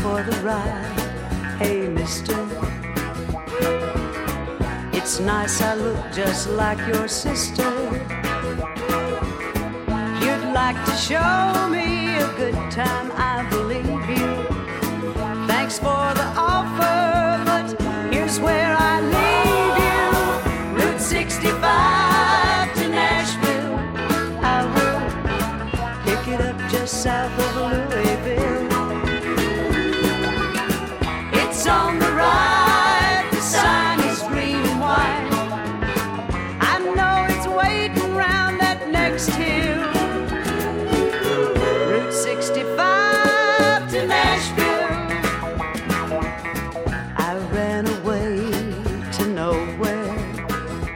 for the ride. Hey, mister, it's nice I look just like your sister. You'd like to show me a good time, I believe you. Thanks for the offer, but here's where I leave you. Route 65 to Nashville, I will pick it up just south of Louisville. It's on the right, the sign is green and white. I know it's waiting round that next hill.